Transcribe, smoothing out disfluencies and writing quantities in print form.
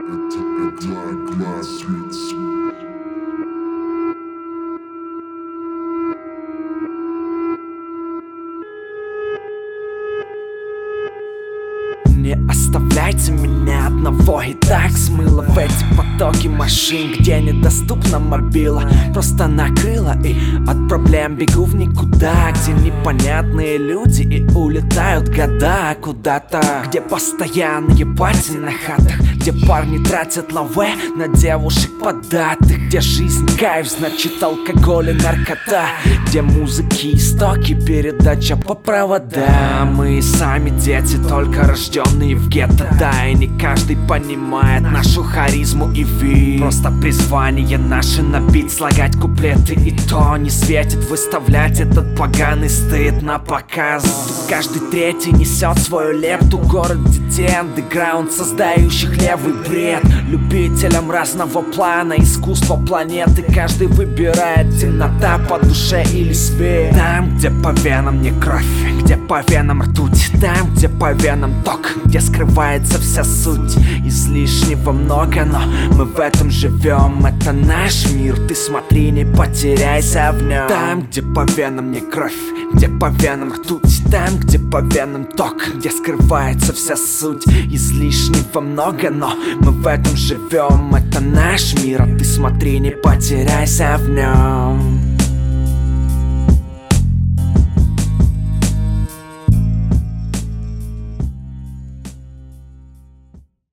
Не оставляйте меня одного, и так смыло в эти потоки машин, где недоступна мобила. Просто накрыла и от проблем бегу в никуда, где непонятные люди и улетают года куда-то, где постоянные пати на хатах, где парни тратят лаве на девушек податых, где жизнь кайф, значит алкоголь и наркота, где музыки истоки, передача по проводам. Мы сами дети, только рожденные в гетто, да, и не каждый понимает нашу харизму и вид. Просто призвание наше набить, слагать куплеты, и то не светит выставлять этот поганый стыд на показ. Тут каждый третий несет свою лепту, город детей андеграунд, создающих левый бред. Любителям разного плана, искусства планеты, каждый выбирает темнота по душе или свет. Там, где по венам не кровь, где по венам ртуть, там, где по венам ток, где скрывается вся суть. Излишнего много, но мы в этом живем, это наш мир, ты смотри, не потеряйся в нем. Там, где по венам не кровь, где по венам ртуть, там, где по венам ток, где скрывается вся суть. Излишнего много, но мы в этом живем, это наш мир, а ты смотри, не потеряйся в нем.